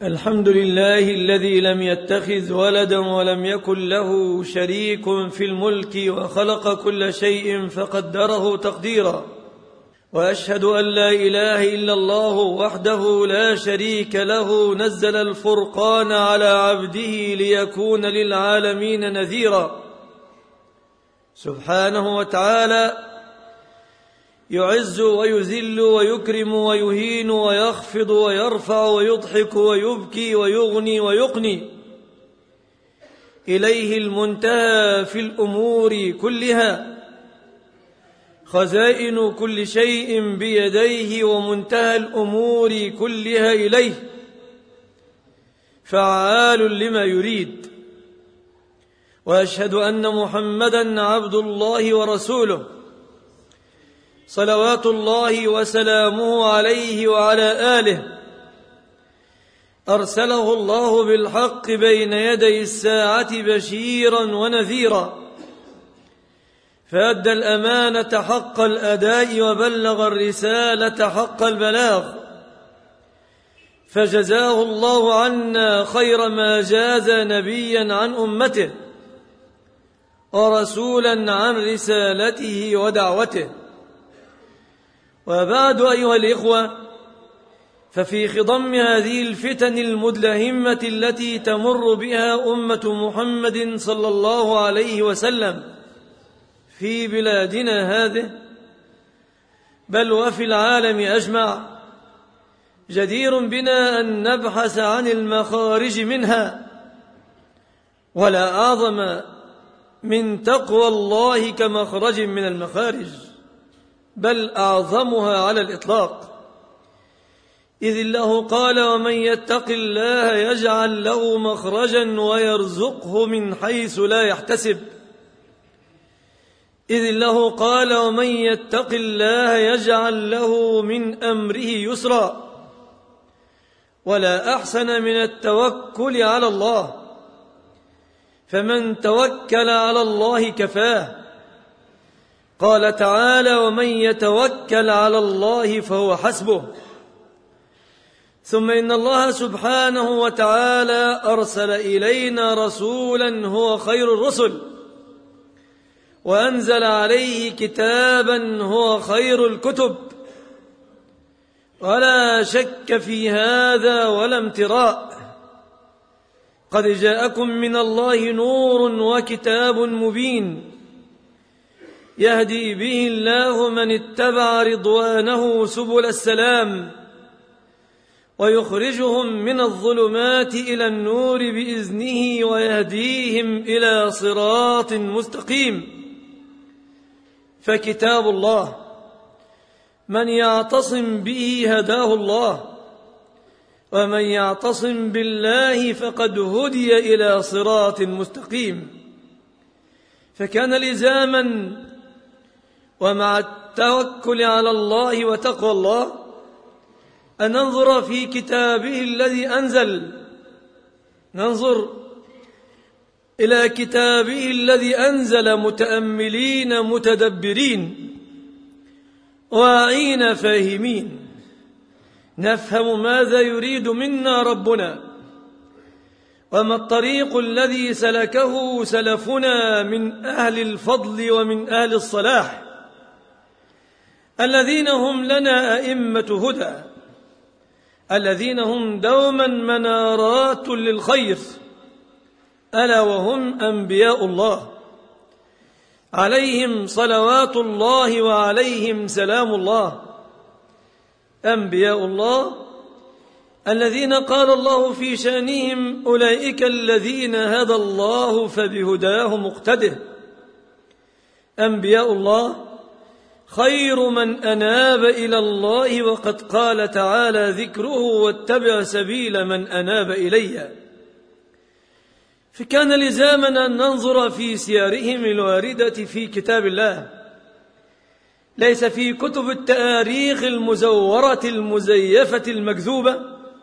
الحمد لله الذي لم يتخذ ولدا ولم يكن له شريك في الملك وخلق كل شيء فقدره تقديرا، وأشهد أن لا إله إلا الله وحده لا شريك له نزل الفرقان على عبده ليكون للعالمين نذيرا. سبحانه وتعالى يعز ويذل ويكرم ويهين ويخفض ويرفع ويضحك ويبكي ويغني ويقني، إليه المنتهى في الأمور كلها، خزائن كل شيء بيديه ومنتهى الأمور كلها إليه، فعال لما يريد. وأشهد أن محمدًا عبد الله ورسوله، صلوات الله وسلامه عليه وعلى آله، أرسله الله بالحق بين يدي الساعة بشيرا ونذيرا، فأدى الأمانة حق الأداء وبلغ الرسالة حق البلاغ، فجزاه الله عنا خير ما جاز نبيا عن أمته ورسولا عن رسالته ودعوته. وبعد أيها الإخوة، ففي خضم هذه الفتن المدلهمة التي تمر بها أمة محمد صلى الله عليه وسلم في بلادنا هذه بل وفي العالم أجمع، جدير بنا أن نبحث عن المخارج منها، ولا أعظم من تقوى الله كمخرج من المخارج، بل أعظمها على الإطلاق، إذ الله قال: ومن يتق الله يجعل له مخرجا ويرزقه من حيث لا يحتسب. إذ الله قال: ومن يتق الله يجعل له من أمره يسرا. ولا أحسن من التوكل على الله، فمن توكل على الله كفاه. قال تعالى: ومن يتوكل على الله فهو حسبه. ثم إن الله سبحانه وتعالى أرسل إلينا رسولا هو خير الرسل، وأنزل عليه كتابا هو خير الكتب، ولا شك في هذا ولا امتراء. قد جاءكم من الله نور وكتاب مبين، يهدي به الله من اتبع رضوانه سبل السلام، ويخرجهم من الظلمات إلى النور بإذنه، ويهديهم إلى صراط مستقيم. فكتاب الله من يعتصم به هداه الله، ومن يعتصم بالله فقد هدي إلى صراط مستقيم. فكان لزاما ومع التوكل على الله وتقوى الله أن ننظر في كتابه الذي أنزل، ننظر إلى كتابه الذي أنزل متأملين متدبرين واعين فاهمين، نفهم ماذا يريد منا ربنا، وما الطريق الذي سلكه سلفنا من أهل الفضل ومن أهل الصلاح، الذين هم لنا أئمة هدى، الذين هم دوما منارات للخير، ألا وهم أنبياء الله عليهم صلوات الله وعليهم سلام الله. أنبياء الله الذين قال الله في شأنهم: أولئك الذين هدى الله فبهداه مقتده. أنبياء الله خير من أناب إلى الله، وقد قال تعالى ذكره: واتبع سبيل من أناب إلي. فكان لزامنا أن ننظر في سيرهم الواردة في كتاب الله، ليس في كتب التاريخ المزورة المزيفة المكذوبة،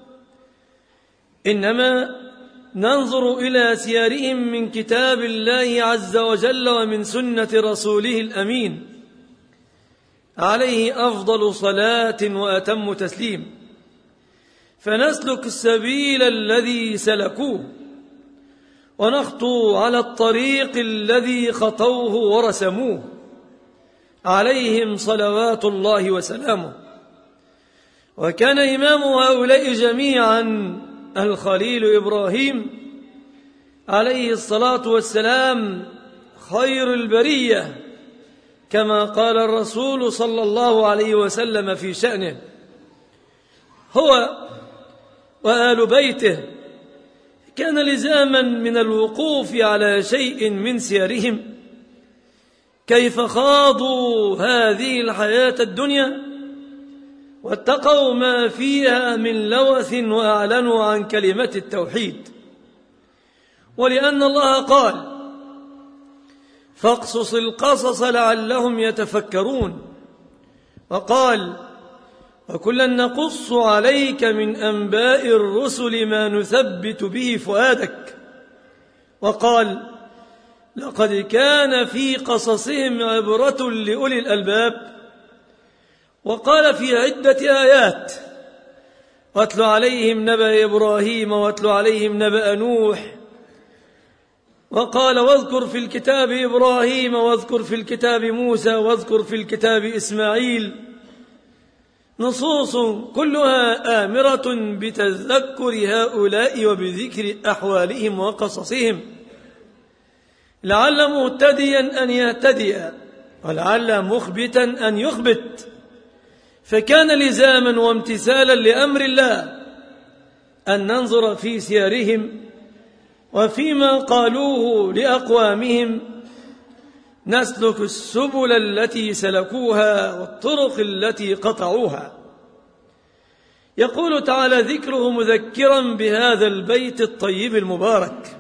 إنما ننظر إلى سيرهم من كتاب الله عز وجل ومن سنة رسوله الأمين عليه أفضل صلاة وأتم تسليم. فنسلك السبيل الذي سلكوه ونخطو على الطريق الذي خطوه ورسموه عليهم صلوات الله وسلامه. وكان إمام هؤلاء جميعا الخليل إبراهيم عليه الصلاة والسلام خير البرية، كما قال الرسول صلى الله عليه وسلم في شأنه: هو وآل بيته كان لزاما من الوقوف على شيء من سيرهم، كيف خاضوا هذه الحياة الدنيا واتقوا ما فيها من لوث وأعلنوا عن كلمة التوحيد. ولأن الله قال: فاقصص القصص لعلهم يتفكرون، وقال: وكلا نقص عليك من أنباء الرسل ما نثبت به فؤادك، وقال: لقد كان في قصصهم عبرة لأولي الألباب، وقال في عدة آيات: واتل عليهم نبأ إبراهيم واتل عليهم نبأ نوح، وقال: واذكر في الكتاب إبراهيم واذكر في الكتاب موسى واذكر في الكتاب إسماعيل. نصوص كلها آمرة بتذكر هؤلاء وبذكر أحوالهم وقصصهم، لعل مهتديا أن يهتدي ولعل مخبتا أن يخبت. فكان لزاما وامتثالا لأمر الله أن ننظر في سيرهم وفيما قالوه لأقوامهم، نسلك السبل التي سلكوها والطرق التي قطعوها. يقول تعالى ذكره مذكرا بهذا البيت الطيب المبارك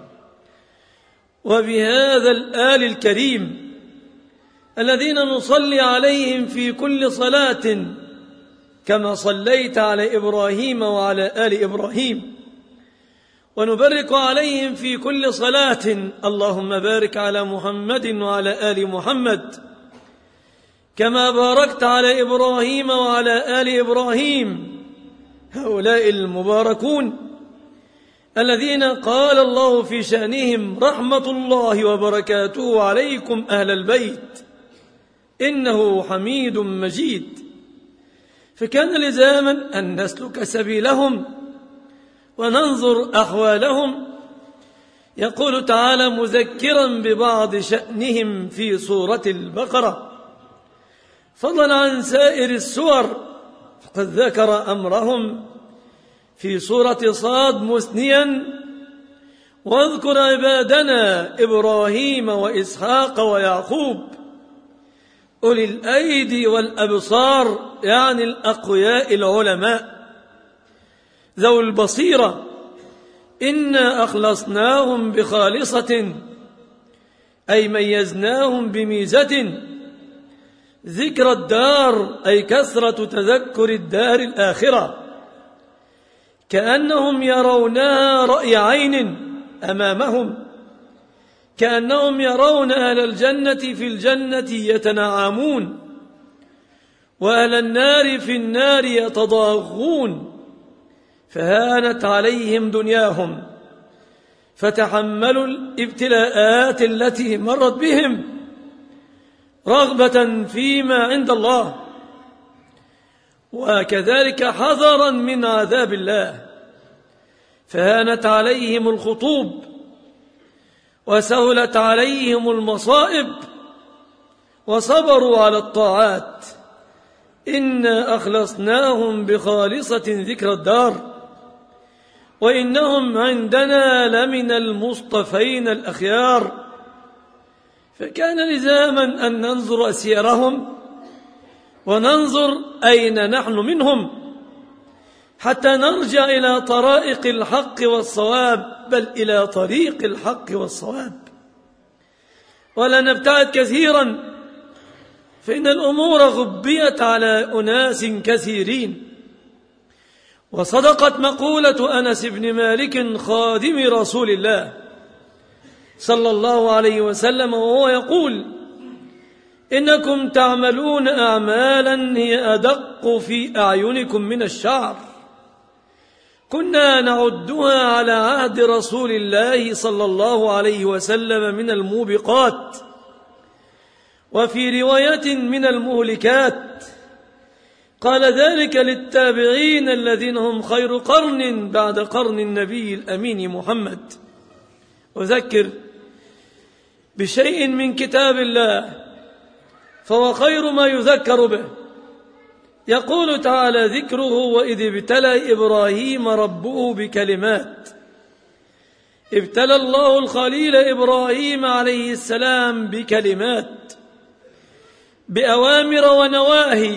وبهذا الآل الكريم الذين نصلي عليهم في كل صلاة كما صليت على إبراهيم وعلى آل إبراهيم، ونبارك عليهم في كل صلاة: اللهم بارك على محمد وعلى آل محمد كما باركت على إبراهيم وعلى آل إبراهيم. هؤلاء المباركون الذين قال الله في شأنهم: رحمة الله وبركاته عليكم أهل البيت إنه حميد مجيد. فكان لزاما أن نسلك سبيلهم وننظر أحوالهم. يقول تعالى مذكرا ببعض شأنهم في سورة البقرة، فضلا عن سائر السور، فقد ذكر أمرهم في سورة صاد مثنيا: واذكر عبادنا إبراهيم وإسحاق ويعقوب أولي الأيدي والأبصار، يعني الأقوياء العلماء ذو البصيرة، إنا أخلصناهم بخالصة أي ميزناهم بميزة، ذكر الدار أي كثرة تذكر الدار الآخرة، كأنهم يرونها رأي عين أمامهم، كأنهم يرون أهل الجنة في الجنة يتنعمون وأهل النار في النار يتضاغون، فهانت عليهم دنياهم فتحملوا الابتلاءات التي مرت بهم رغبة فيما عند الله، وكذلك حذرا من عذاب الله، فهانت عليهم الخطوب وسهلت عليهم المصائب وصبروا على الطاعات. إنا أخلصناهم بخالصة ذكر الدار وإنهم عندنا لمن المصطفين الأخيار. فكان لزاما أن ننظر سيرهم وننظر أين نحن منهم حتى نرجع إلى طرائق الحق والصواب، بل إلى طريق الحق والصواب، ولا نبتعد كثيرا، فإن الأمور غبيت على أناس كثيرين. وصدقت مقولة أنس بن مالك خادم رسول الله صلى الله عليه وسلم وهو يقول: إنكم تعملون أعمالا هي أدق في أعينكم من الشعر، كنا نعدها على عهد رسول الله صلى الله عليه وسلم من الموبقات، وفي رواية من المهلكات. قال ذلك للتابعين الذين هم خير قرن بعد قرن النبي الأمين محمد. أذكر بشيء من كتاب الله فهو خير ما يذكر به. يقول تعالى ذكره: وإذ ابتلى إبراهيم ربه بكلمات. ابتلى الله الخليل إبراهيم عليه السلام بكلمات، بأوامر ونواهي،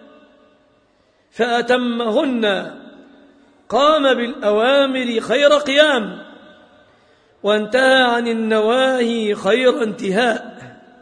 فأتمهن. قام بالأوامر خير قيام، وانتهى عن النواهي خير انتهاء،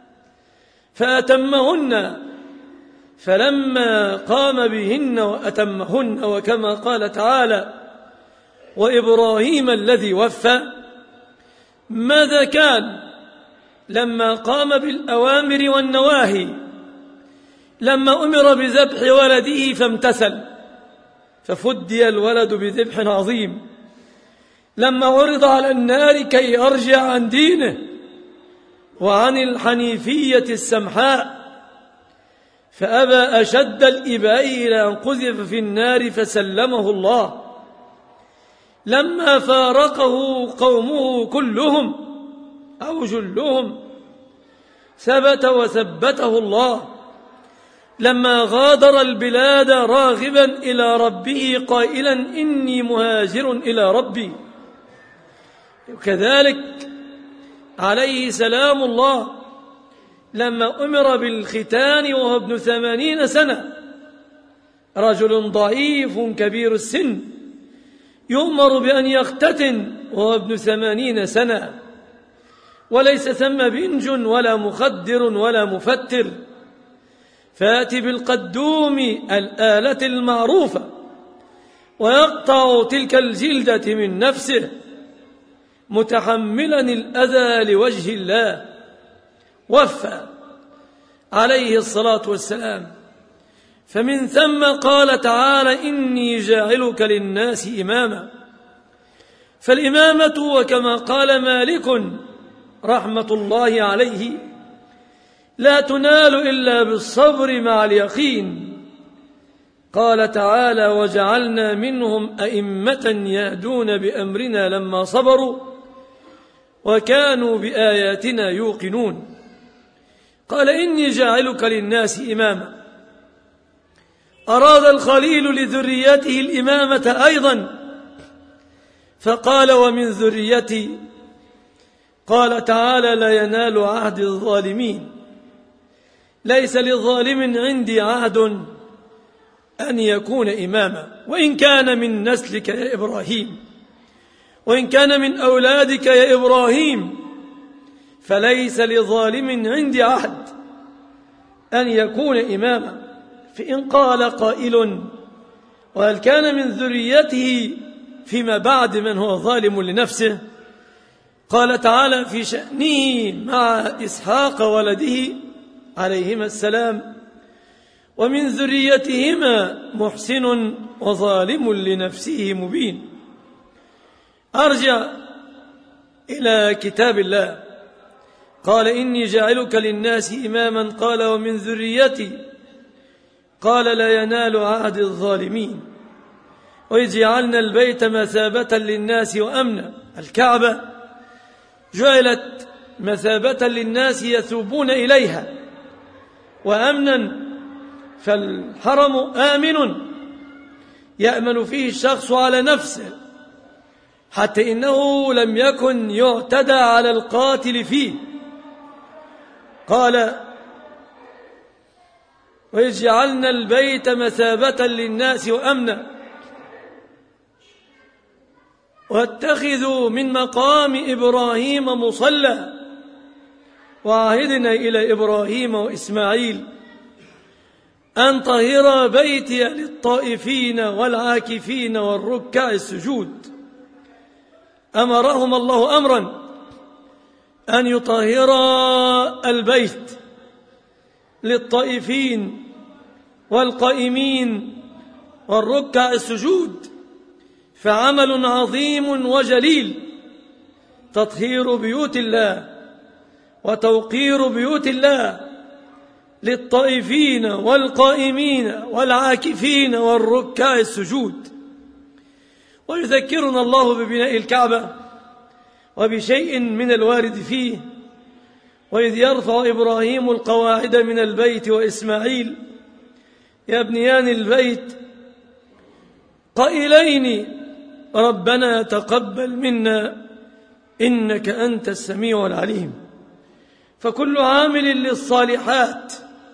فأتمهن. فلما قام بهن وأتمهن، وكما قال تعالى: وإبراهيم الذي وفى، ماذا كان لما قام بالأوامر والنواهي؟ لما أمر بذبح ولده فامتثل، ففدي الولد بذبح عظيم. لما عرض على النار كي يرجع عن دينه وعن الحنيفية السمحاء، فأبى أشد الإباء إلى أن قذف في النار فسلمه الله. لما فارقه قومه كلهم أو جلهم ثبت وثبته الله. لما غادر البلاد راغبا إلى ربه قائلا: إني مهاجر إلى ربي. وكذلك عليه سلام الله لما أمر بالختان وهو ابن 80 سنة، رجل ضعيف كبير السن يؤمر بأن يختتن وهو ابن 80 سنة، وليس ثم بنج ولا مخدر ولا مفتر، فيأتي بالقدوم الآلة المعروفة ويقطع تلك الجلدة من نفسه متحملا الأذى لوجه الله. وفى عليه الصلاة والسلام. فمن ثم قال تعالى: إني جاعلك للناس إماما. فالإمامة، وكما قال مالك رحمة الله عليه، لا تنال إلا بالصبر مع اليقين. قال تعالى: وجعلنا منهم أئمة يهدون بأمرنا لما صبروا وكانوا بآياتنا يوقنون. قال: إني جاعلك للناس إماما. أراد الخليل لذريته الإمامة أيضا، فقال: ومن ذريتي. قال تعالى: لا ينال عهد الظالمين. ليس للظالم عندي عهد أن يكون إماما، وإن كان من نسلك يا إبراهيم، وإن كان من أولادك يا إبراهيم، فليس لظالم عندي عهد أن يكون إماما. فإن قال قائل: وهل كان من ذريته فيما بعد من هو ظالم لنفسه؟ قال تعالى في شأنه مع إسحاق ولده عليهما السلام: ومن ذريتهما محسن وظالم لنفسه مبين. أرجع إلى كتاب الله. قال: إني جاعلك للناس إماما. قال: ومن ذريتي. قال: لا ينال عهد الظالمين. وإذ جعلنا البيت مثابة للناس وأمنا. الكعبة جعلت مثابة للناس يثوبون إليها وأمنا، فالحرم آمن يأمن فيه الشخص على نفسه، حتى إنه لم يكن يعتدى على القاتل فيه. قال: وإذ جعلنا البيت مثابة للناس وأمنا واتخذوا من مقام إبراهيم مصلى وعهدنا إلى إبراهيم وإسماعيل أن طهر بيتي للطائفين والعاكفين والركع السجود. أمرهم الله أمرا أن يطهر البيت للطائفين والقائمين والركع السجود، فعمل عظيم وجليل تطهير بيوت الله وتوقير بيوت الله للطائفين والقائمين والعاكفين والركع السجود. ويذكرنا الله ببناء الكعبة وبشيء من الوارد فيه، وإذ يرفع إبراهيم القواعد من البيت وإسماعيل يبنيان البيت قائلين ربنا تقبل منا إنك أنت السميع العليم. فكل عامل للصالحات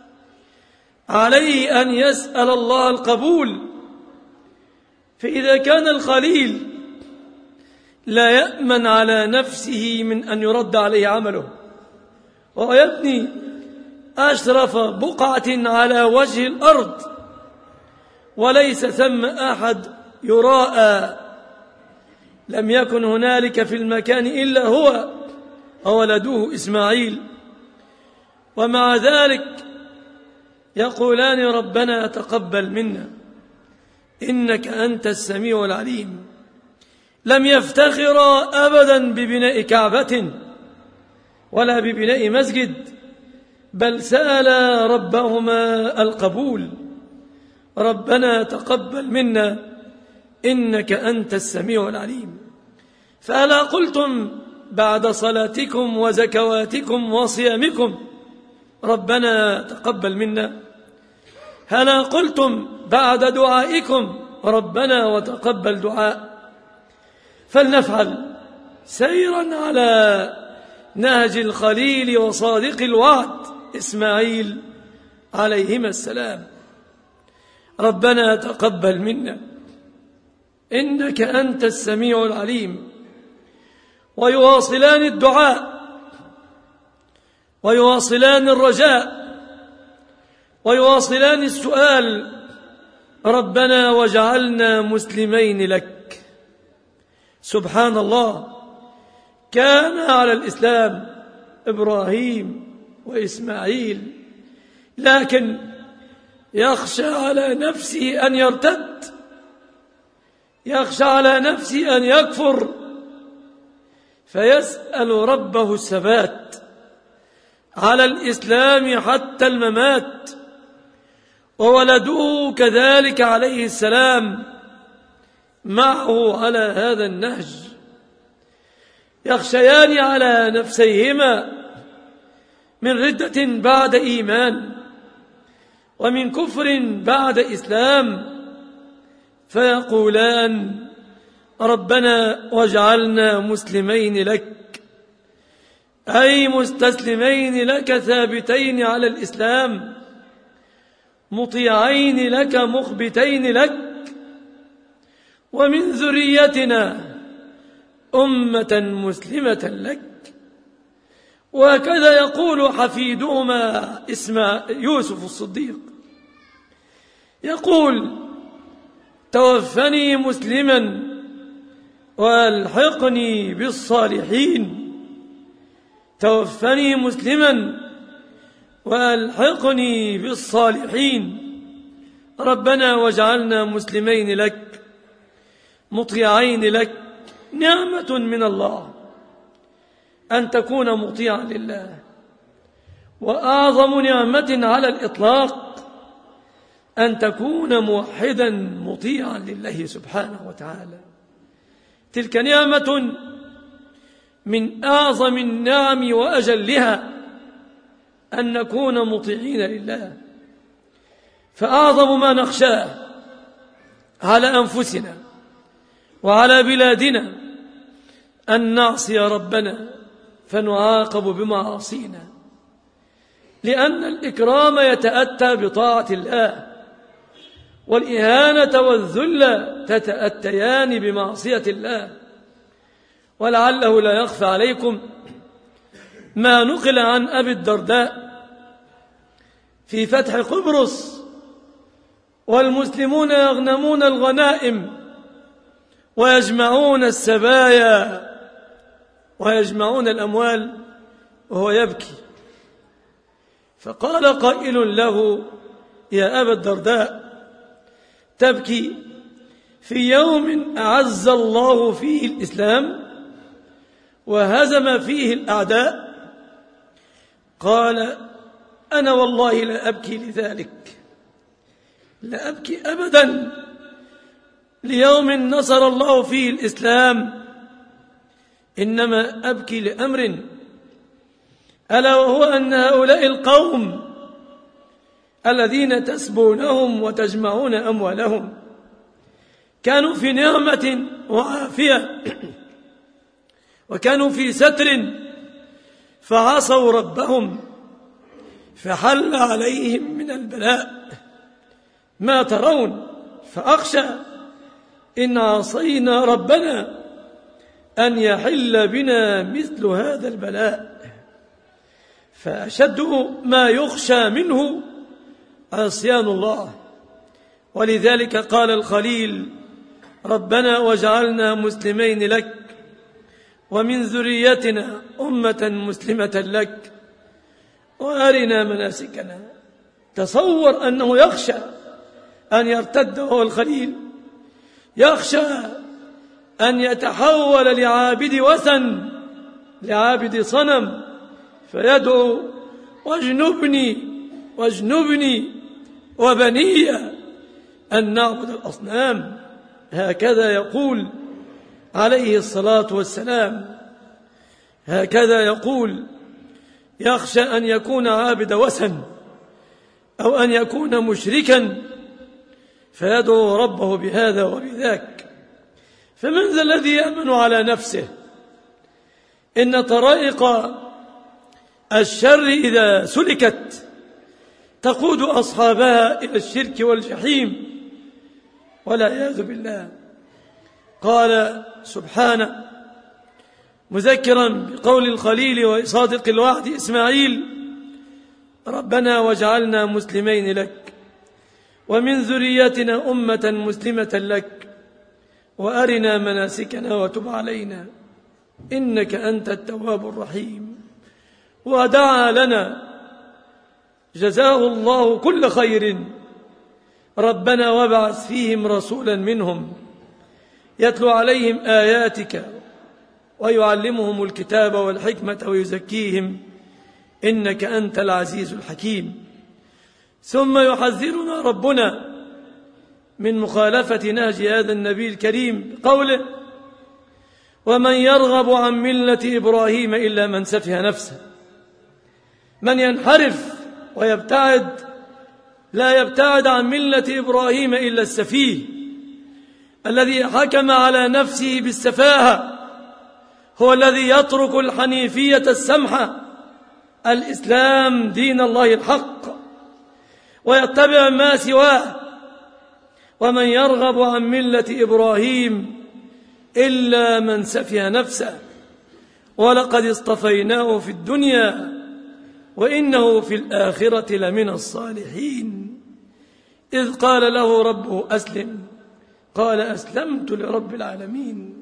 عليه أن يسأل الله القبول، فإذا كان الخليل لا يأمن على نفسه من أن يرد عليه عمله وهو يبني أشرف بقعة على وجه الأرض وليس ثم أحد يراءى، لم يكن هنالك في المكان إلا هو وولده إسماعيل، ومع ذلك يقولان ربنا تقبل منا إنك أنت السميع العليم. لم يفتخرا أبدا ببناء كعبة ولا ببناء مسجد، بل سألا ربهما القبول، ربنا تقبل منا إنك أنت السميع العليم. فألا قلتم بعد صلاتكم وزكواتكم وصيامكم ربنا تقبل منا؟ هلا قلتم بعد دعائكم ربنا وتقبل دعاء؟ فلنفعل سيرا على نهج الخليل وصادق الوعد إسماعيل عليهما السلام، ربنا تقبل منا إنك أنت السميع العليم. ويواصلان الدعاء ويواصلان الرجاء ويواصلان السؤال، ربنا واجعلنا مسلمين لك. سبحان الله، كان على الإسلام إبراهيم وإسماعيل، لكن يخشى على نفسه أن يرتد، يخشى على نفسه أن يكفر، فيسأل ربه الثبات على الإسلام حتى الممات. وولده كذلك عليه السلام معه على هذا النهج، يخشيان على نفسيهما من ردة بعد إيمان ومن كفر بعد إسلام، فيقولان ربنا واجعلنا مسلمين لك، أي مستسلمين لك ثابتين على الإسلام، مطيعين لك مخبتين لك، ومن ذريتنا أمة مسلمة لك. وهكذا يقول حفيدهما يوسف الصديق، يقول توفني مسلما والحقني بالصالحين، توفني مسلما والحقني بالصالحين. ربنا واجعلنا مسلمين لك مطيعين لك. نعمة من الله أن تكون مطيعا لله، وأعظم نعمة على الإطلاق أن تكون موحدا مطيعا لله سبحانه وتعالى. تلك نعمة من أعظم النعم وأجلها أن نكون مطيعين لله. فأعظم ما نخشاه على أنفسنا وعلى بلادنا أن نعصي ربنا فنعاقب بمعاصينا، لأن الإكرام يتأتى بطاعة الله، والإهانة والذل تتأتيان بمعصية الله. ولعله لا يخفى عليكم ما نقل عن أبي الدرداء في فتح قبرص والمسلمون يغنمون الغنائم ويجمعون السبايا ويجمعون الأموال وهو يبكي، فقال قائل له يا أبا الدرداء تبكي في يوم أعز الله فيه الإسلام وهزم فيه الأعداء، قال: أنا والله لا أبكي لذلك، لا أبكي أبدا ليوم نصر الله فيه الإسلام، إنما أبكي لأمر، ألا وهو أن هؤلاء القوم الذين تسبونهم وتجمعون أموالهم كانوا في نعمة وعافية وكانوا في ستر، فعصوا ربهم فحل عليهم من البلاء ما ترون، فأخشى إن عصينا ربنا أن يحل بنا مثل هذا البلاء، فأشد ما يخشى منه عصيان الله. ولذلك قال الخليل: ربنا واجعلنا مسلمين لك ومن ذريتنا أمة مسلمة لك وأرنا مناسكنا. تصور أنه يخشى أن يرتد هو الخليل، يخشى أن يتحول لعابد وثن، لعابد صنم، فيدعو: واجنبني واجنبني وبني أن نعبد الأصنام. هكذا يقول عليه الصلاة والسلام، هكذا يقول: يخشى أن يكون عابد وثن أو أن يكون مشركا فيدعو ربه بهذا وبذاك. فمن ذا الذي يأمن على نفسه؟ إن طرائق الشر إذا سلكت تقود أصحابها إلى الشرك والجحيم والعياذ بالله. قال سبحانه مذكرا بقول الخليل وصادق الوعد إسماعيل: ربنا واجعلنا مسلمين لك ومن ذريتنا أمة مسلمة لك وأرنا مناسكنا وتب علينا إنك أنت التواب الرحيم. ودعا لنا جزاه الله كل خير: ربنا وابعث فيهم رسولا منهم يتلو عليهم آياتك ويعلمهم الكتاب والحكمة ويزكيهم إنك أنت العزيز الحكيم. ثم يحذرنا ربنا من مخالفة نهج هذا النبي الكريم بقوله: ومن يرغب عن ملة إبراهيم إلا من سفه نفسه. من ينحرف ويبتعد لا يبتعد عن ملة إبراهيم إلا السفيه الذي حكم على نفسه بالسفاهة، هو الذي يترك الحنيفية السمحة الإسلام دين الله الحق ويتبع ما سواه. ومن يرغب عن ملة إبراهيم إلا من سفه نفسه ولقد اصطفيناه في الدنيا وإنه في الآخرة لمن الصالحين. إذ قال له ربه أسلم قال أسلمت لرب العالمين.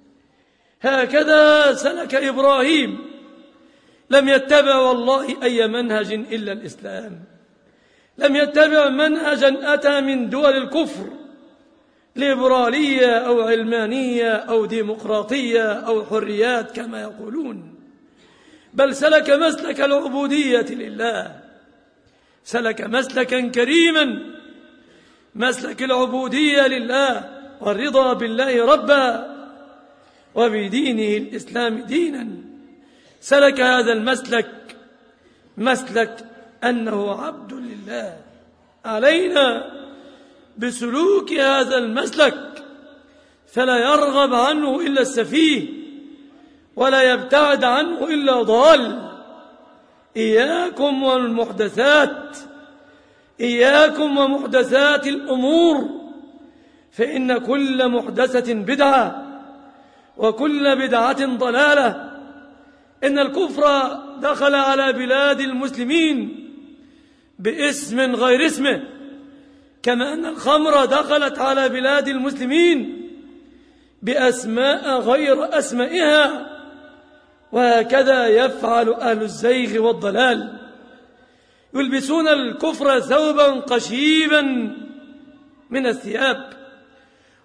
هكذا سلك إبراهيم، لم يتبع والله أي منهج إلا الإسلام، لم يتبع منهجا أتى من دول الكفر ليبرالية أو علمانية أو ديمقراطية أو حريات كما يقولون، بل سلك مسلك العبودية لله، سلك مسلكا كريما، مسلك العبودية لله والرضا بالله ربا وبدينه الإسلام دينا. سلك هذا المسلك مسلك أنه عبد لله. علينا بسلوك هذا المسلك فلا يرغب عنه إلا السفيه ولا يبتعد عنه إلا ضال. إياكم والمحدثات، إياكم ومحدثات الأمور، فإن كل محدثة بدعة وكل بدعة ضلالة. إن الكفر دخل على بلاد المسلمين باسم غير اسمه، كما أن الخمر دخلت على بلاد المسلمين بأسماء غير أسمائها، وهكذا يفعل أهل الزيغ والضلال، يلبسون الكفر ثوبا قشيبا من الثياب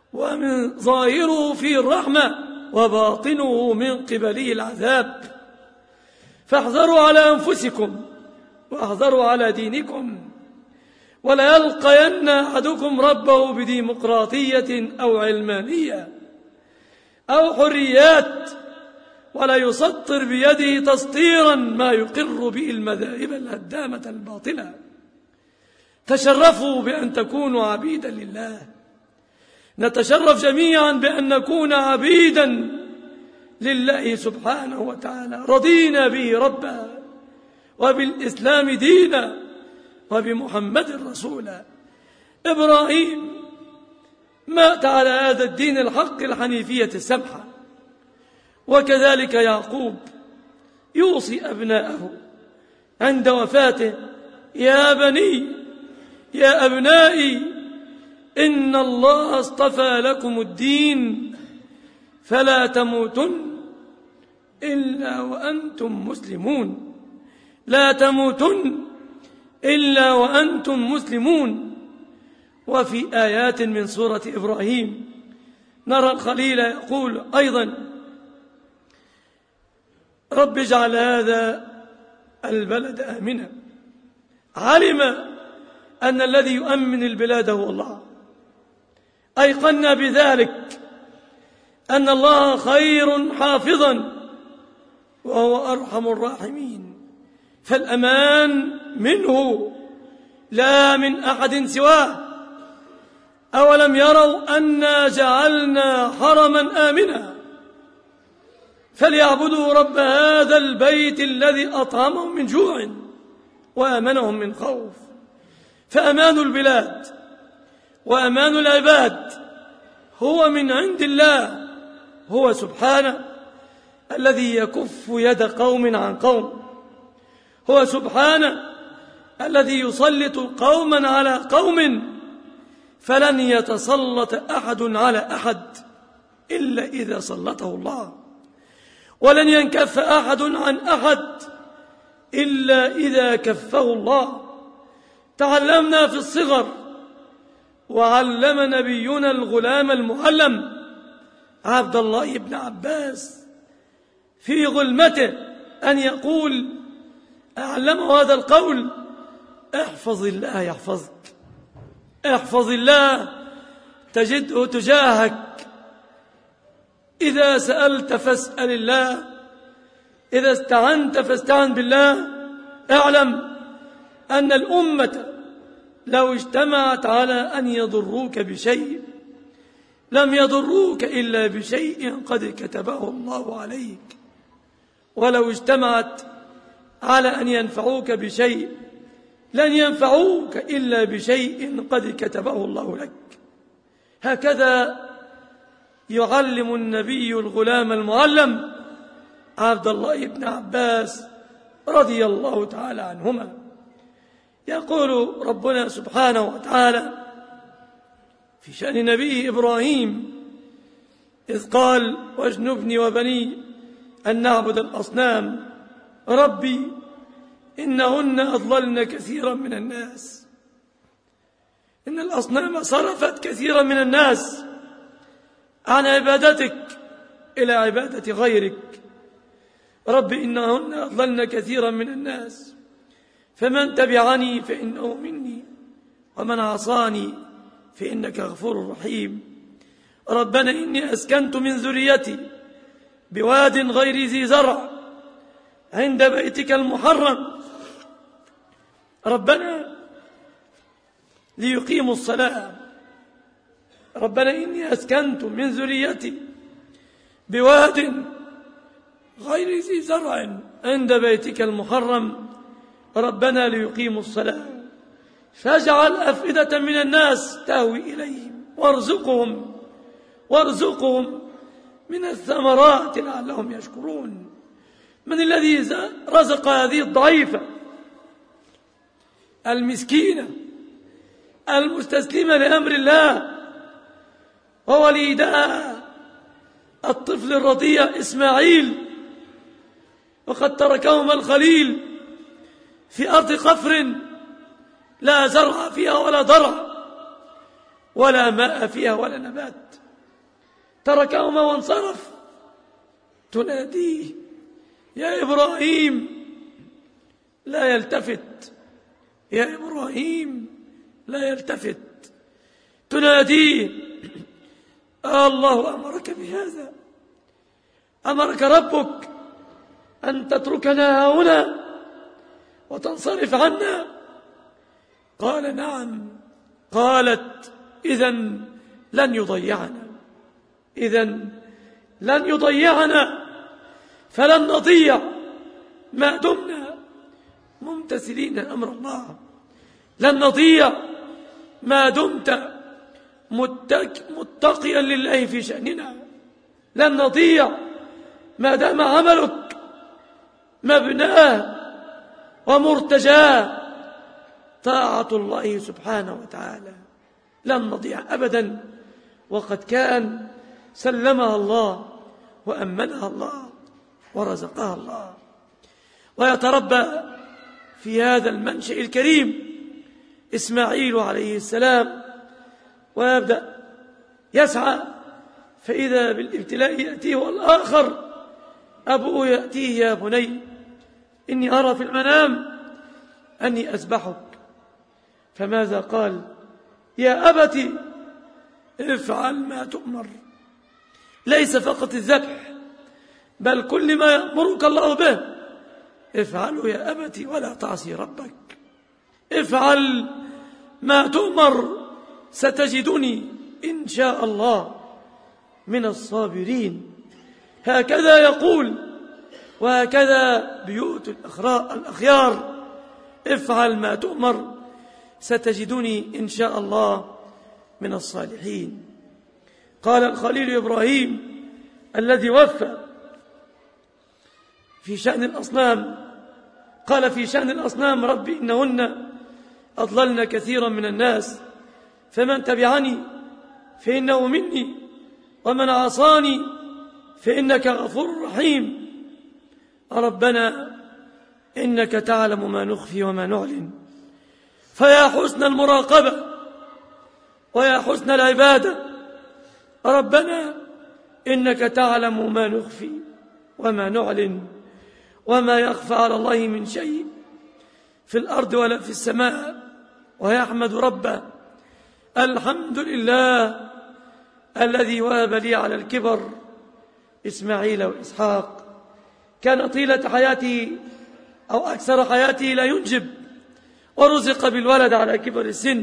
ومن ظاهره فيه الرحمة وباطنه من قبله العذاب. فاحذروا على أنفسكم واحذروا على دينكم، ولا يلقين أحدكم ربه بديمقراطية أو علمانية أو حريات، ولا يسطر بيده تسطيرا ما يقر به المذاهب الهدامة الباطلة. تشرفوا بأن تكونوا عبيدا لله. نتشرف جميعا بأن نكون عبيدا لله سبحانه وتعالى، رضينا به ربا وبالإسلام دينا وبمحمد رسولا. إبراهيم مات على هذا الدين الحق الحنيفية السمحة، وكذلك يعقوب يوصي أبناءه عند وفاته: يا بني يا أبنائي إن الله اصطفى لكم الدين فلا تموتن إلا وأنتم مسلمون. لا تموتن إلا وأنتم مسلمون. وفي آيات من سورة إبراهيم نرى الخليل يقول أيضا: رب اجعل هذا البلد آمنا. علم أن الذي يؤمن البلاد هو الله. أيقنا بذلك أن الله خير حافظا وهو أرحم الراحمين، فالأمان منه لا من أحد سواه. أولم يروا أنا جعلنا حرما آمنا فليعبدوا رب هذا البيت الذي أطعمهم من جوع وآمنهم من خوف. فأمان البلاد وأمان العباد هو من عند الله، هو سبحانه الذي يكف يد قوم عن قوم، هو سبحانه الذي يسلط قوما على قوم فلن يتسلط أحد على أحد إلا إذا سلطه الله، ولن ينكف أحد عن أحد إلا إذا كفه الله. تعلمنا في الصغر وعلم نبينا الغلام المعلم عبد الله بن عباس في غلمته أن يقول، أعلمه هذا القول: احفظ الله يحفظك، احفظ الله تجده تجاهك، إذا سألت فاسأل الله، إذا استعنت فاستعن بالله. اعلم أن الأمة لو اجتمعت على أن يضروك بشيء لم يضروك إلا بشيء قد كتبه الله عليك، ولو اجتمعت على أن ينفعوك بشيء لن ينفعوك إلا بشيء قد كتبه الله لك. هكذا يعلم النبي الغلام المعلم عبد الله بن عباس رضي الله تعالى عنهما. يقول ربنا سبحانه وتعالى في شأن نبيه إبراهيم إذ قال: واجنبني وبني أن نعبد الأصنام ربي إنهن أضللن كثيرا من الناس. إن الأصنام صرفت كثيرا من الناس عن عبادتك إلى عبادة غيرك. ربي إنهن أضللن كثيرا من الناس فمن تبعني فإنه مني ومن عصاني فإنك غفور رحيم. ربنا إني أسكنت من ذريتي بواد غير ذي زرع عند بيتك المحرم ربنا ليقيموا الصلاة. ربنا إني أسكنت من ذريتي بواد غير ذي زرع عند بيتك المحرم ربنا ليقيموا الصلاة فاجعل أفئدة من الناس تهوي إليهم وارزقهم من الثمرات لعلهم يشكرون. من الذي رزق هذه الضعيفة المسكينة المستسلمة لأمر الله ووليدها الطفل الرضيع إسماعيل، وقد تركهما الخليل في أرض قفر لا زرع فيها ولا ضرع، ولا ماء فيها ولا نبات، تركهما وانصرف. تناديه يا إبراهيم لا يلتفت، يا إبراهيم لا يلتفت. تناديه الله أمرك بهذا؟ أمرك ربك أن تتركنا هنا وتنصرف عنا؟ قال نعم. قالت إذن لن يضيعنا، إذن لن يضيعنا، فلن نضيع ما دمنا ممتثلين أمر الله، لن نضيع ما دمت متقيا لله في شأننا، لن نضيع ما دام عملك مبناه ومرتجاه طاعة الله سبحانه وتعالى، لن نضيع أبدا. وقد كان سلمها الله وأمنها الله ورزقها الله. ويتربى في هذا المنشأ الكريم إسماعيل عليه السلام، ويبدأ يسعى، فإذا بالابتلاء يأتيه والآخر أبوه يأتيه يا بني إني أرى في المنام أني أذبحك. فماذا قال؟ يا أبت افعل ما تؤمر. ليس فقط الذبح، بل كل ما يأمرك الله به افعله يا أبت ولا تعصي ربك. افعل ما تؤمر ستجدني إن شاء الله من الصابرين. هكذا يقول، وهكذا بيوت الأخيار. افعل ما تؤمر ستجدني إن شاء الله من الصالحين. قال الخليل إبراهيم الذي وفى في شأن الأصنام، قال في شأن الأصنام رب إنهن أضللن كثيرا من الناس، فمن تبعني فإنه مني، ومن عصاني فإنك غفور رحيم. ربنا إنك تعلم ما نخفي وما نعلن، فيا حسن المراقبة ويا حسن العبادة. ربنا إنك تعلم ما نخفي وما نعلن، وما يخفى على الله من شيء في الأرض ولا في السماء. ويحمد ربه الحمد لله الذي وهب لي على الكبر إسماعيل وإسحاق. كان طيلة حياته أو أكثر حياته لا ينجب، ورزق بالولد على كبر السن.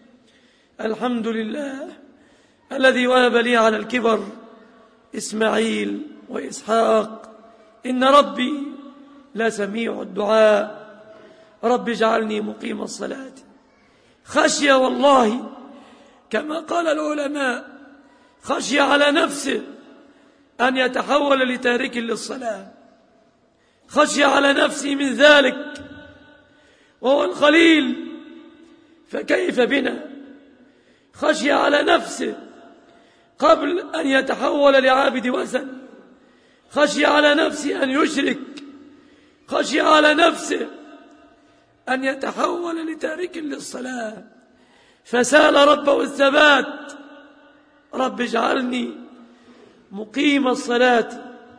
الحمد لله الذي وهب لي على الكبر إسماعيل وإسحاق، إن ربي لسميع الدعاء. رب اجعلني مقيم الصلاة. خشية والله كما قال العلماء، خشية على نفسه أن يتحول لتارك للصلاة، خشية على نفسه من ذلك وهو الخليل، فكيف بنا؟ خشية على نفسه قبل أن يتحول لعابد وثن، خشية على نفسه أن يشرك، خشية على نفسه أن يتحول لتارك للصلاة، فسأل ربه الثبات. رب اجعلني مقيم الصلاة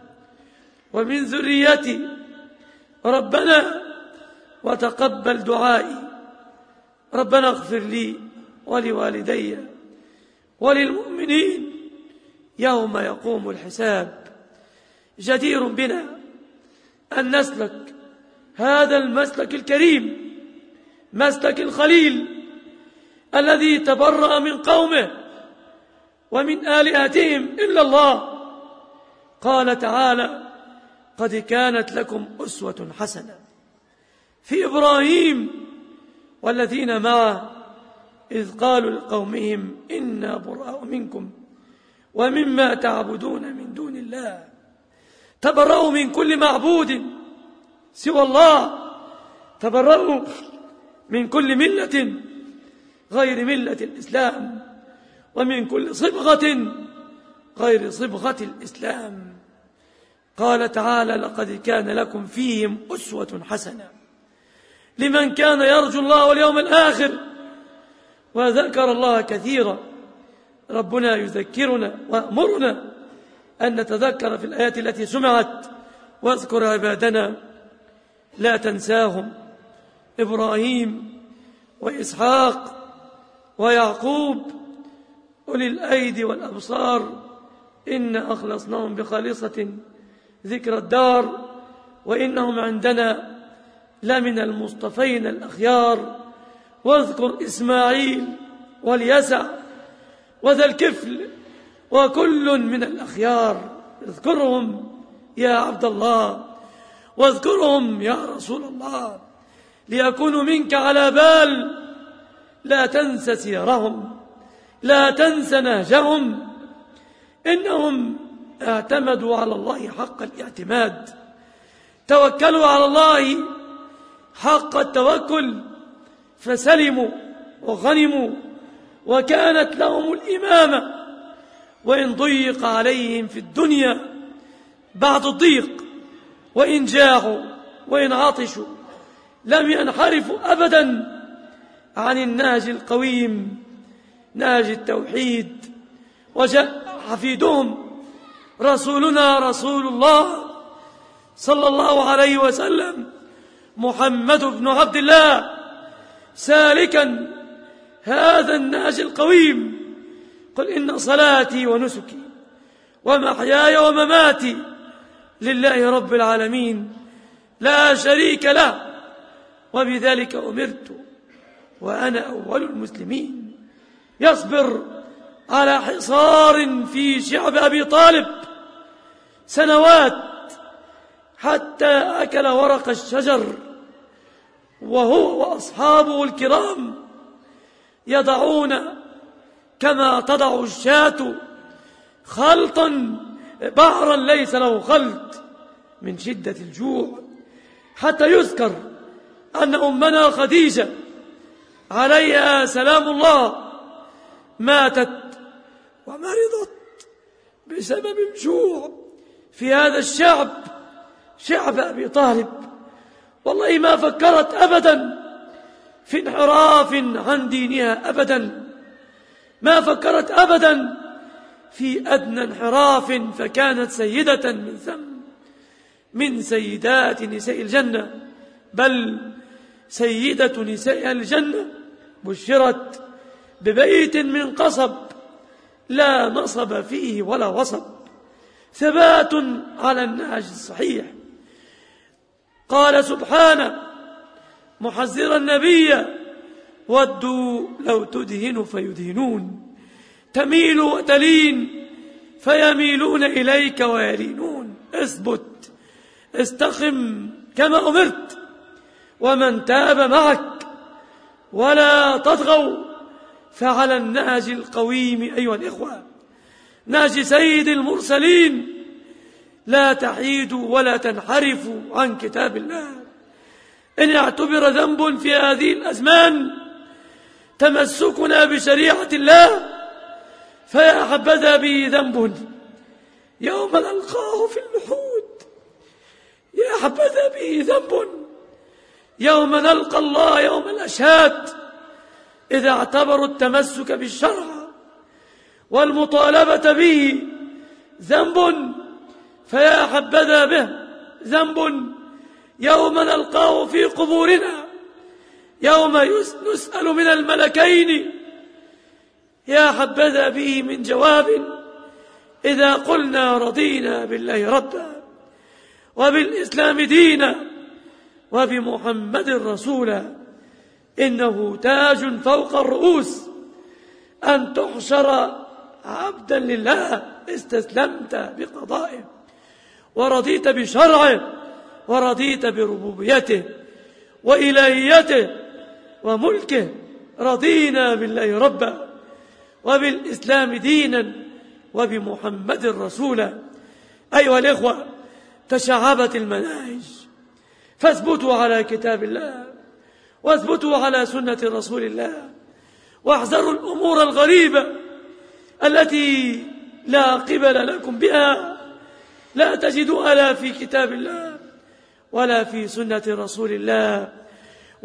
ومن ذريتي، ربنا وتقبل دعائي. ربنا اغفر لي ولوالدي وللمؤمنين يوم يقوم الحساب. جدير بنا أن نسلك هذا المسلك الكريم، مسلك الخليل الذي تبرأ من قومه ومن آلهتهم إلا الله. قال تعالى: قد كانت لكم أسوة حسنة في إبراهيم والذين معه إذ قالوا لقومهم إنا براء منكم ومما تعبدون من دون الله. تبرأوا من كل معبود سوى الله، تبرأوا من كل ملة غير ملة الإسلام، ومن كل صبغة غير صبغة الإسلام. قال تعالى: لقد كان لكم فيهم أسوة حسنة لمن كان يرجو الله واليوم الآخر وذكر الله كثيرا. ربنا يذكرنا وأمرنا أن نتذكر في الآيات التي سمعت: واذكر عبادنا لا تنساهم إبراهيم وإسحاق ويعقوب أولي الأيدي والأبصار إنا أخلصناهم بخالصة ذكر الدار وإنهم عندنا لمن المصطفين الأخيار. واذكر إسماعيل واليسع وذا الكفل وكل من الأخيار. اذكرهم يا عبد الله واذكرهم يا رسول الله ليكونوا منك على بال. لا تنس سيرهم، لا تنس نهجهم، إنهم اعتمدوا على الله حق الاعتماد، توكلوا على الله حق التوكل، فسلموا وغنموا وكانت لهم الإمامة. وإن ضيق عليهم في الدنيا بعد الضيق، وإن جاعوا وإن عطشوا، لم ينحرفوا أبدا عن النهج القويم، نهج التوحيد. وجاء حفيدهم رسولنا رسول الله صلى الله عليه وسلم محمد بن عبد الله سالكا هذا النهج القويم: قل إن صلاتي ونسكي ومحياي ومماتي لله رب العالمين لا شريك له وبذلك أمرت وأنا أول المسلمين. يصبر على حصار في شعب أبي طالب سنوات حتى أكل ورق الشجر، وهو وأصحابه الكرام يضعون كما تضع الشاة خلطا بعرا ليس له خلط من شدة الجوع، حتى يذكر أن أمنا خديجة عليها سلام الله ماتت ومرضت بسبب الجوع في هذا الشعب، شعب أبي طالب. والله ما فكرت أبدا في انحراف عن دينها أبدا، ما فكرت أبدا في أدنى انحراف، فكانت سيدة من سيدات نساء الجنة، بل سيدة نساء الجنة. بشرت ببيت من قصب لا نصب فيه ولا وصب، ثبات على النهج الصحيح. قال سبحانه محذرا النبي: ودوا لو تدهن فيدهنون، تميل وتلين فيميلون إليك ويلينون. اثبت، استقم كما أمرت، ومن تاب معك ولا تطغوا، فعلى النهج القويم أيها الإخوة، نهج سيد المرسلين، لا تحيدوا ولا تنحرفوا عن كتاب الله. إن اعتبر ذنب في هذه الأزمان تمسكنا بشريعة الله، فيا حبذا به ذنب يوم نلقاه في اللحود، يا حبذا به ذنب يوم نلقى الله يوم الأشهاد، إذا اعتبروا التمسك بالشرع والمطالبة به ذنب، فيا حبذا به ذنب يوم نلقاه في قبورنا، يوم نسأل من الملكين، يا حبذا به من جواب إذا قلنا رضينا بالله ربا وبالإسلام دينا وبمحمد رسولا. إنه تاج فوق الرؤوس أن تحشر عبدا لله استسلمت بقضائه ورضيت بشرعه ورضيت بربوبيته وإلهيته وملكه. رضينا بالله ربا وبالإسلام دينا وبمحمد رسولا. أيها الإخوة، تشعبت المناهج، فاثبتوا على كتاب الله واثبتوا على سنة رسول الله، واحذروا الأمور الغريبة التي لا قبل لكم بها، لا تجدوها في كتاب الله ولا في سنة رسول الله.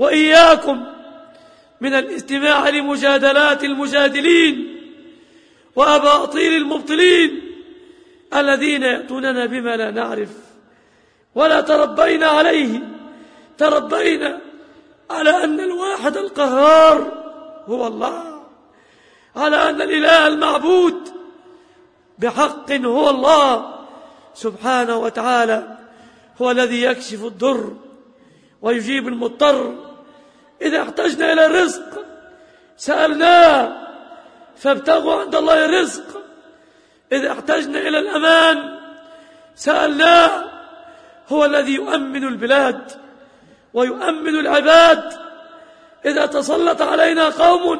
وإياكم من الاستماع لمجادلات المجادلين وأباطيل المبطلين الذين يأتوننا بما لا نعرف ولا تربينا عليه. تربينا على أن الواحد القهار هو الله، على أن الإله المعبود بحق هو الله سبحانه وتعالى، هو الذي يكشف الضر ويجيب المضطر. إذا احتجنا إلى الرزق سألناه فابتغوا عند الله الرزق. إذا احتجنا إلى الأمان سألناه، هو الذي يؤمن البلاد ويؤمن العباد. إذا تسلط علينا قوم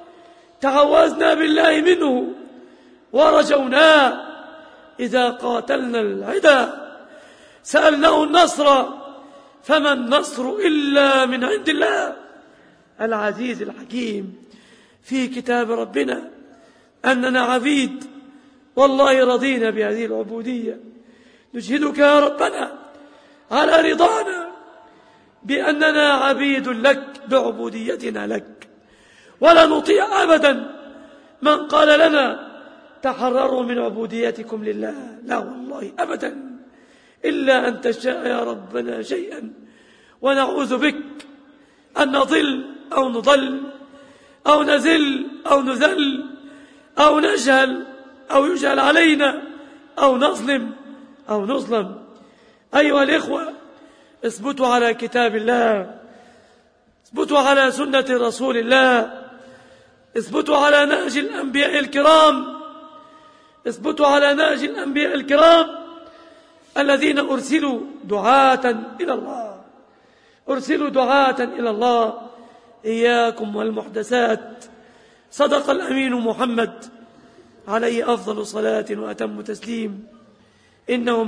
تعوذنا بالله منه ورجوناه. إذا قاتلنا العدا سألناه النصر، فما النصر إلا من عند الله العزيز الحكيم. في كتاب ربنا أننا عبيد، والله رضينا بهذه العبودية. نشهدك يا ربنا على رضانا بأننا عبيد لك بعبوديتنا لك، ولا نطيع أبدا من قال لنا تحرروا من عبوديتكم لله. لا والله أبدا، إلا أن تشاء يا ربنا شيئا، ونعوذ بك أن نضل أو نضل أو نزل أو نذل أو نجهل أو يجهل علينا أو نظلم أو نظلم. أيها الإخوة، اثبتوا على كتاب الله، اثبتوا على سنة رسول الله، اثبتوا على نهج الأنبياء الكرام، اثبتوا على نهج الأنبياء الكرام الذين أرسلوا دعاة إلى الله، أرسلوا دعاة إلى الله. إياكم والمحدثات. صدق الأمين محمد عليه أفضل صلاة وأتم تسليم. إنه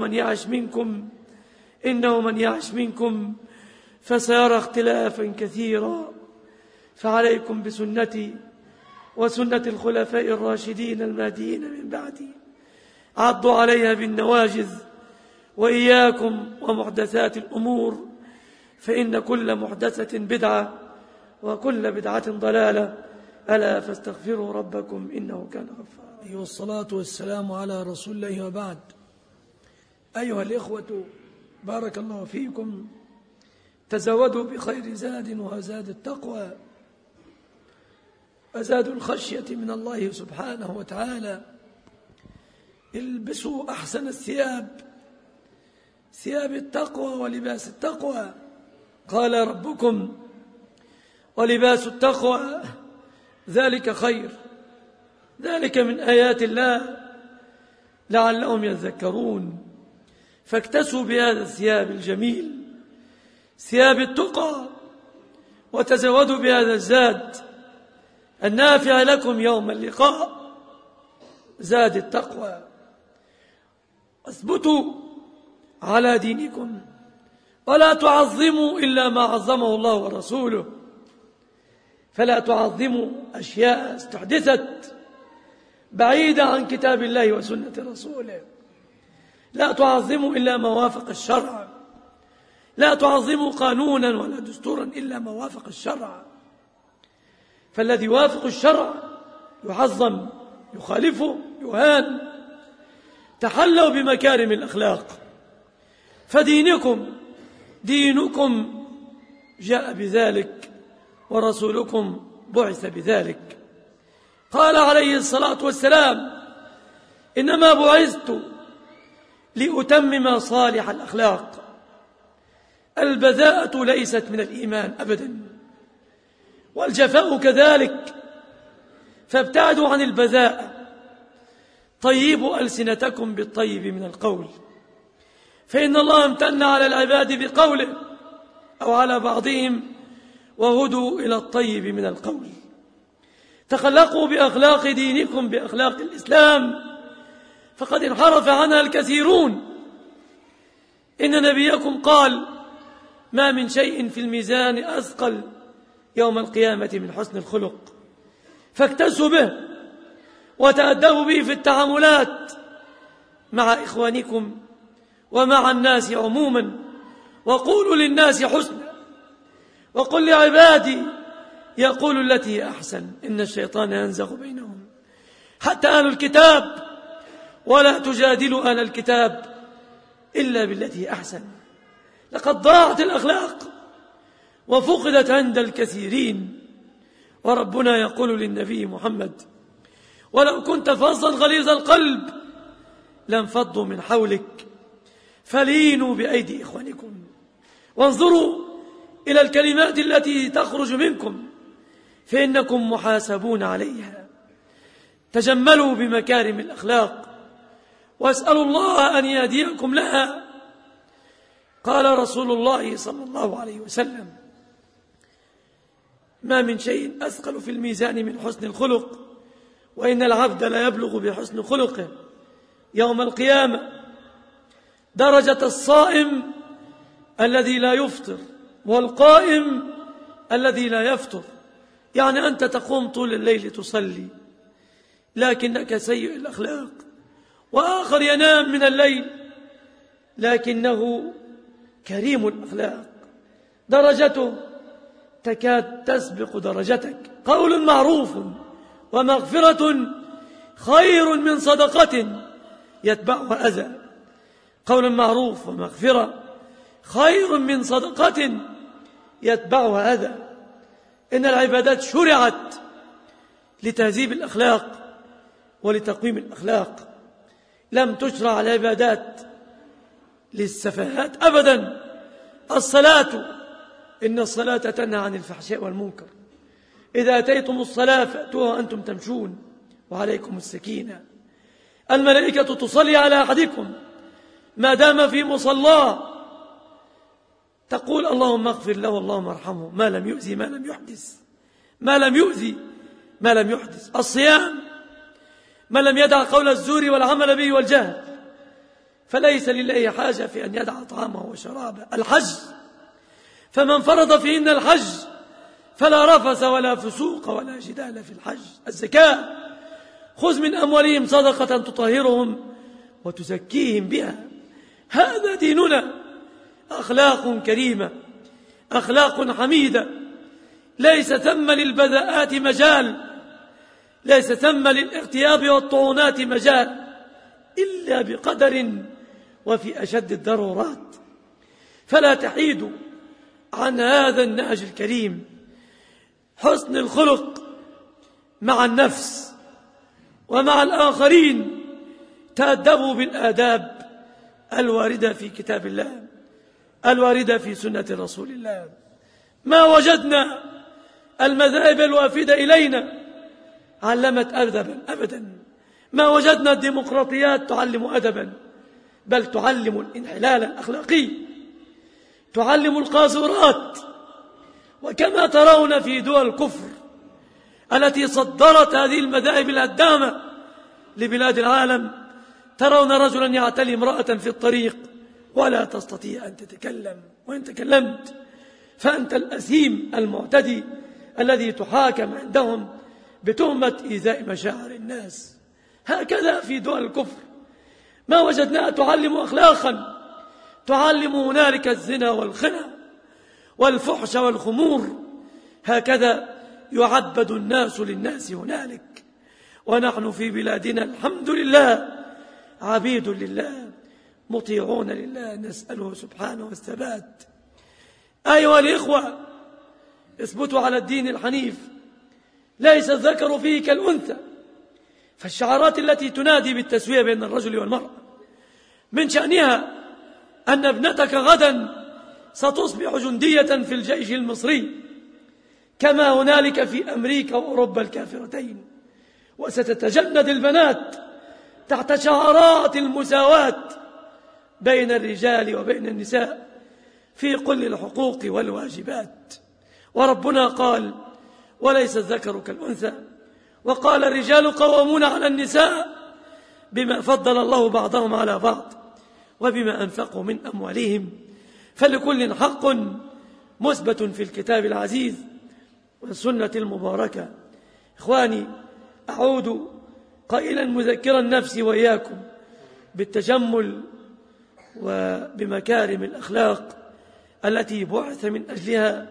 من يعش منكم فسيرى اختلافا كثيرا، فعليكم بسنتي وسنة الخلفاء الراشدين المهديين من بعدي، عضوا عليها بالنواجذ، وإياكم ومحدثات الأمور، فإن كل محدثة بدعة وكل بدعة ضلالة، ألا فاستغفروا ربكم إنه كان غفارا. والصلاة والسلام على رسول الله، وبعد. أيها الإخوة، بارك الله فيكم. تزودوا بخير زاد، وزاد التقوى، وزاد الخشية من الله سبحانه وتعالى. البسوا أحسن الثياب، ثياب التقوى ولباس التقوى. قال ربكم: ولباس التقوى ذلك خير، ذلك من آيات الله لعلهم يذكرون. فاكتسوا بهذا الثياب الجميل، ثياب التقى، وتزودوا بهذا الزاد النافع لكم يوم اللقاء، زاد التقوى. اثبتوا على دينكم، ولا تعظموا إلا ما عظمه الله ورسوله. فلا تعظموا أشياء استحدثت بعيدة عن كتاب الله وسنة رسوله. لا تعظموا إلا ما وافق الشرع، لا تعظموا قانونا ولا دستورا إلا ما وافق الشرع. فالذي يوافق الشرع يعظم، يخالفه يهان. تحلوا بمكارم الأخلاق، فدينكم جاء بذلك، ورسولكم بعث بذلك. قال عليه الصلاة والسلام: إنما بعثت لأتمم صالح الأخلاق. البذاءة ليست من الإيمان أبدا، والجفاء كذلك، فابتعدوا عن البذاءة. طيبوا ألسنتكم بالطيب من القول، فإن الله امتن على العباد بقوله أو على بعضهم: وهدوا إلى الطيب من القول. تخلقوا بأخلاق دينكم، بأخلاق الإسلام، فقد انحرف عنها الكثيرون. إن نبيكم قال: ما من شيء في الميزان أثقل يوم القيامة من حسن الخلق. فاكتسوا به وتأدبوا به في التعاملات مع إخوانكم ومع الناس عموما، وقولوا للناس حسنا، وقل لعبادي يقول التي هي أحسن، إن الشيطان ينزغ بينهم. حتى أهل الكتاب: ولا تجادلوا أهل الكتاب إلا بالتي أحسن. لقد ضاعت الأخلاق وفقدت عند الكثيرين، وربنا يقول للنبي محمد: ولو كنت فظا غليظ القلب لانفضوا من حولك فلينوا بأيدي إخوانكم. وانظروا إلى الكلمات التي تخرج منكم فإنكم محاسبون عليها. تجملوا بمكارم الأخلاق واسألوا الله أن يهديكم لها. قال رسول الله صلى الله عليه وسلم: ما من شيء أثقل في الميزان من حسن الخلق، وإن العبد لا يبلغ بحسن خلقه يوم القيامة درجة الصائم الذي لا يفطر والقائم الذي لا يفطر. يعني أنت تقوم طول الليل تصلي لكنك سيء الأخلاق، وآخر ينام من الليل لكنه كريم الأخلاق، درجته تكاد تسبق درجتك. قول معروف ومغفرة خير من صدقة يتبعها أذى. قول معروف ومغفرة خير من صدقة يتبعها أذى. إن العبادات شرعت لتهذيب الأخلاق ولتقويم الأخلاق، لم تشرع العبادات للسفاهات أبدا. الصلاة: إن الصلاة تنهى عن الفحشاء والمنكر، إذا أتيتم الصلاة فأتوها وأنتم تمشون وعليكم السكينة. الملائكة تصلي على أحدكم ما دام في مصلاه، تقول: اللهم اغفر له اللهم ارحمه ما لم يؤذي ما لم يحدث، ما لم يؤذي ما لم يحدث. الصيام: من لم يدع قول الزور والعمل به والجهل فليس لله حاجة في أن يدع طعامه وشرابه. الحج: فمن فرض فيهن الحج فلا رفث ولا فسوق ولا جدال في الحج. الزكاة: خذ من أموالهم صدقة تطهرهم وتزكيهم بها. هذا ديننا، أخلاق كريمة، أخلاق حميدة، ليس ثم للبذاءات مجال، ليس ثم للاغتياب والطعونات مجال، إلا بقدر وفي أشد الضرورات. فلا تحيدوا عن هذا النهج الكريم. حسن الخلق مع النفس ومع الآخرين. تأدبوا بالآداب الواردة في كتاب الله، الواردة في سنة رسول الله. ما وجدنا المذاهب الوافدة إلينا علمت أدبا أبدا. ما وجدنا الديمقراطيات تعلم أدبا، بل تعلم الانحلال الأخلاقي، تعلم القاذورات. وكما ترون في دول الكفر التي صدرت هذه المذاهب الهدامة لبلاد العالم، ترون رجلا يعتلي امرأة في الطريق ولا تستطيع أن تتكلم، وإن تكلمت فأنت الأثيم المعتدي الذي تحاكم عندهم بتهمة إيذاء مشاعر الناس. هكذا في دول الكفر ما وجدناها تعلم أخلاقا، تعلم هنالك الزنا والخنا والفحش والخمور. هكذا يعبد الناس للناس هنالك، ونحن في بلادنا الحمد لله عبيد لله مطيعون لله، نسأله سبحانه الثبات. أيها الإخوة، اثبتوا على الدين الحنيف، ليس الذكر فيه كالأنثى. فالشعارات التي تنادي بالتسوية بين الرجل والمرأة من شأنها أن ابنتك غدا ستصبح جندية في الجيش المصري كما هنالك في أمريكا وأوروبا الكافرتين، وستتجند البنات تحت شعارات المساواة بين الرجال وبين النساء في كل الحقوق والواجبات. وربنا قال: وليس الذكر كالأنثى، وقال: الرجال قوامون على النساء بما فضل الله بعضهم على بعض وبما أنفقوا من أموالهم، فلكل حق مثبت في الكتاب العزيز والسنة المباركة. إخواني، أعود قائلا مذكرا نفسي وإياكم بالتجمل وبمكارم الأخلاق التي بعث من أجلها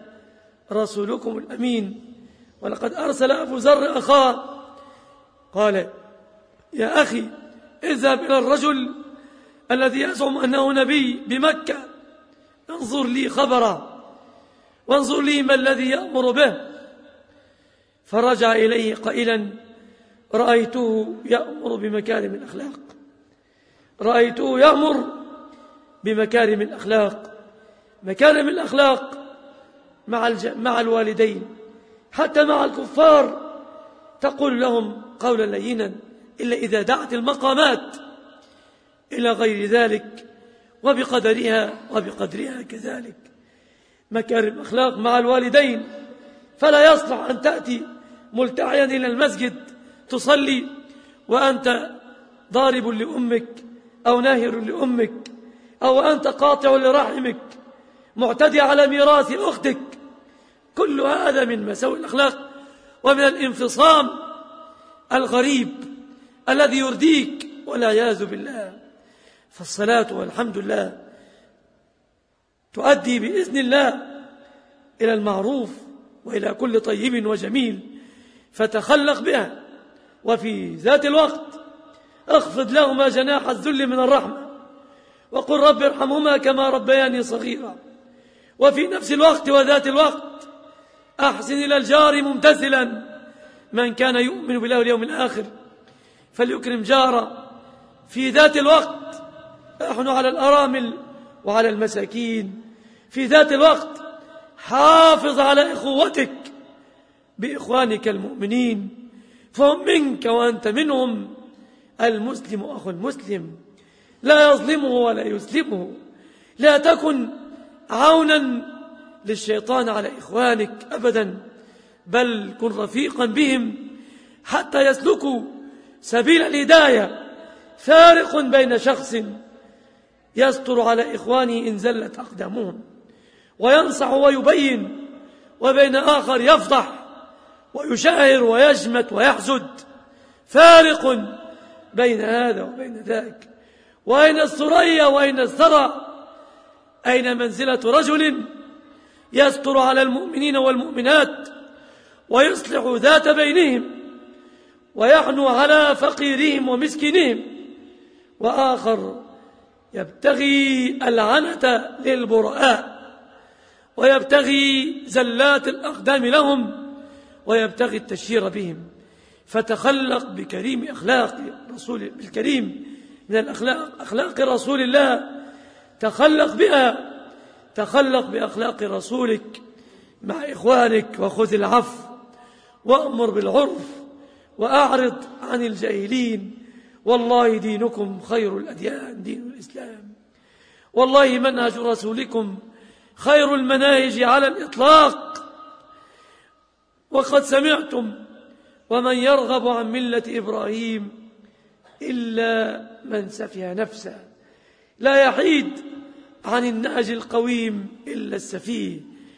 رسولكم الأمين. ولقد أرسل أبو ذر أخاه قال: يا أخي اذهب إلى الرجل الذي يزعم أنه نبي بمكة، انظر لي خبره وانظر لي ما الذي يأمر به. فرجع إليه قائلا: رأيته يأمر بمكارم الأخلاق، رأيته يأمر بمكارم الأخلاق. مكارم الأخلاق مع الوالدين، حتى مع الكفار تقول لهم قولا لينا، إلا إذا دعت المقامات إلى غير ذلك، وبقدرها كذلك. مكارم الأخلاق مع الوالدين، فلا يصلح أن تأتي ملتعيا إلى المسجد تصلي وأنت ضارب لأمك أو ناهر لأمك، أو أنت قاطع لرحمك، معتدي على ميراث أختك. كل هذا من مساوئ الأخلاق ومن الانفصام الغريب الذي يرديك والعياذ بالله. فالصلاة والحمد لله تؤدي بإذن الله إلى المعروف وإلى كل طيب وجميل، فتخلق بها، وفي ذات الوقت اخفض لهما جناح الذل من الرحمة وقل رب ارحمهما كما ربياني صغيرا. وفي نفس الوقت وذات الوقت أحسن إلى الجار ممتثلا، من كان يؤمن بالله واليوم الآخر فليكرم جاره. في ذات الوقت احن على الأرامل وعلى المساكين. في ذات الوقت حافظ على إخوتك بإخوانك المؤمنين، فهم منك وأنت منهم. المسلم أخو المسلم، لا يظلمه ولا يسلمه. لا تكن عونا للشيطان على إخوانك أبدا، بل كن رفيقا بهم حتى يسلكوا سبيل الهداية. فارق بين شخص يستر على إخوانه إن زلت أقدامهم وينصح ويبين، وبين آخر يفضح ويشاهر ويجمت ويحسد. فارق بين هذا وبين ذاك. وأين الثريا وأين الثرى؟ أين منزلة رجل يستر على المؤمنين والمؤمنات ويصلح ذات بينهم ويحنو على فقيرهم ومسكينهم، وآخر يبتغي العنة للبرآء ويبتغي زلات الأقدام لهم ويبتغي التشهير بهم. فتخلق بكريم أخلاق رسول بالكريم من الأخلاق، أخلاق رسول الله، تخلق بها، تخلق بأخلاق رسولك مع إخوانك. وخذ العفو وأمر بالعرف وأعرض عن الجاهلين. والله دينكم خير الأديان دين الإسلام، والله منهج رسولكم خير المناهج على الإطلاق. وقد سمعتم: ومن يرغب عن ملة إبراهيم إلا من سفه نفسه. لا يحيد عن النهج القويم إلا السفيه.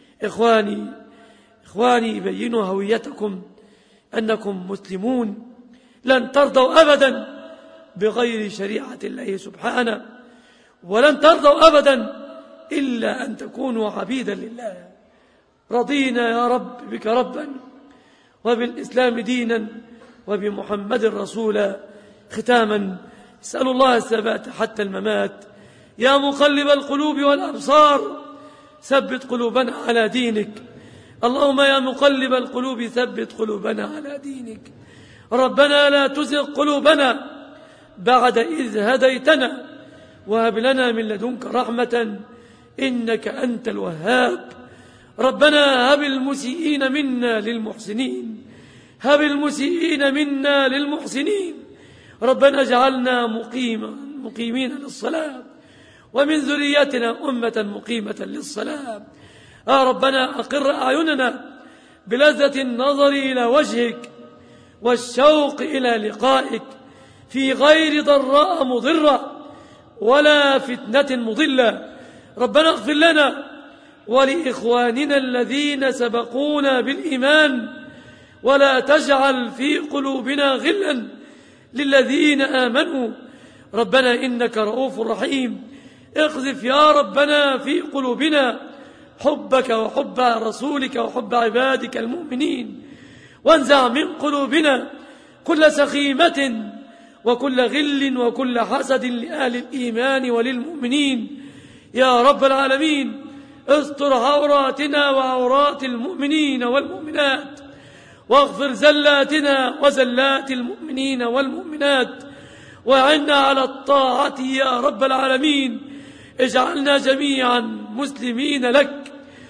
إخواني بينوا هويتكم أنكم مسلمون، لن ترضوا أبدا بغير شريعة الله سبحانه، ولن ترضوا أبدا إلا أن تكونوا عبيدا لله. رضينا يا رب بك ربا وبالإسلام دينا وبمحمد رسولا. ختاما اسأل الله الثبات حتى الممات. يا مقلب القلوب والأبصار ثبت قلوبنا على دينك. اللهم يا مقلب القلوب ثبت قلوبنا على دينك. ربنا لا تزغ قلوبنا بعد إذ هديتنا وهب لنا من لدنك رحمة إنك أنت الوهاب. ربنا هب المسيئين منا للمحسنين، هب المسيئين منا للمحسنين. ربنا اجعلنا مقيمين للصلاة ومن ذريتنا أمة مقيمة للصلاة. ربنا أقر أعيننا بلذة النظر إلى وجهك والشوق إلى لقائك في غير ضراء مضرة ولا فتنة مضلة. ربنا اغفر لنا ولإخواننا الذين سبقونا بالإيمان ولا تجعل في قلوبنا غلا للذين آمنوا. ربنا إنك رؤوف رحيم. اقذف يا ربنا في قلوبنا حبك وحب رسولك وحب عبادك المؤمنين، وانزع من قلوبنا كل سخيمة وكل غل وكل حسد لأهل الإيمان وللمؤمنين يا رب العالمين. استر عوراتنا وعورات المؤمنين والمؤمنات، واغفر زلاتنا وزلات المؤمنين والمؤمنات، وأعنا على الطاعة يا رب العالمين. اجعلنا جميعا مسلمين لك،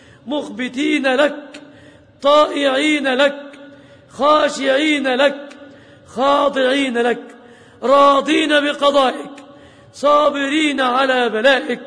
مخبتين لك، طائعين لك، خاشعين لك، خاضعين لك، راضين بقضائك، صابرين على بلائك،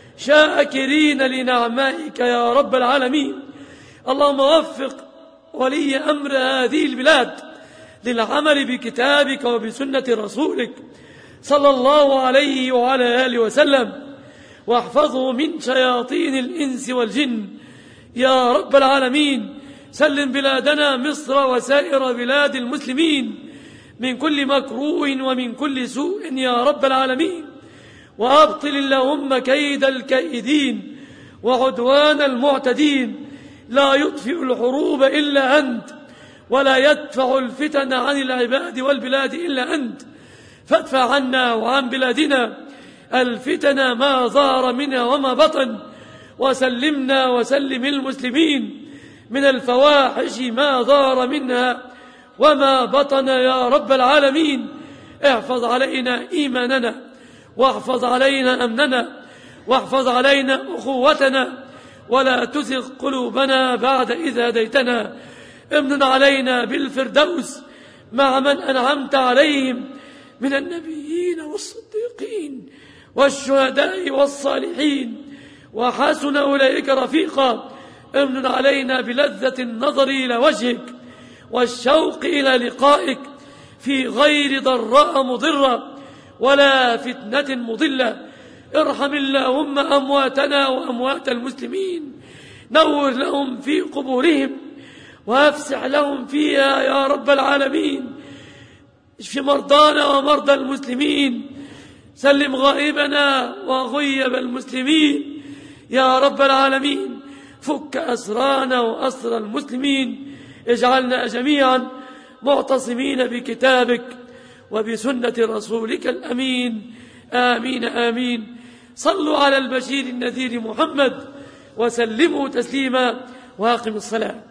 شاكرين لنعمائك يا رب العالمين. اللهم وفق ولي أمر هذه البلاد للعمل بكتابك وبسنة رسولك صلى الله عليه وعلى آله وسلم، واحفظه من شياطين الإنس والجن يا رب العالمين. سلم بلادنا مصر وسائر بلاد المسلمين من كل مكروه ومن كل سوء يا رب العالمين، وأبطل اللهم كيد الكائدين وعدوان المعتدين. لا يطفئ الحروب إلا أنت، ولا يدفع الفتن عن العباد والبلاد إلا أنت، فادفع عنا وعن بلادنا الفتن ما ظهر منها وما بطن، وسلمنا وسلم المسلمين من الفواحش ما ظهر منها وما بطن يا رب العالمين. احفظ علينا إيماننا، واحفظ علينا أمننا، واحفظ علينا أخوتنا، ولا تزغ قلوبنا بعد إذ هديتنا. امن علينا بالفردوس مع من أنعمت عليهم من النبيين والصديقين والشهداء والصالحين، وحسن أولئك رفيقا. امن علينا بلذة النظر إلى وجهك والشوق إلى لقائك في غير ضراء مضرة ولا فتنة مضلة. ارحم اللهم أمواتنا وأموات المسلمين، نور لهم في قبورهم وافسح لهم فيها يا رب العالمين. اشف مرضانا ومرضى المسلمين، سلم غائبنا وغيب المسلمين يا رب العالمين. فك أسرانا وأسر المسلمين، اجعلنا جميعا معتصمين بكتابك وبسنة رسولك الأمين. آمين آمين. صلوا على البشير النذير محمد وسلموا تسليما، واقم الصلاة.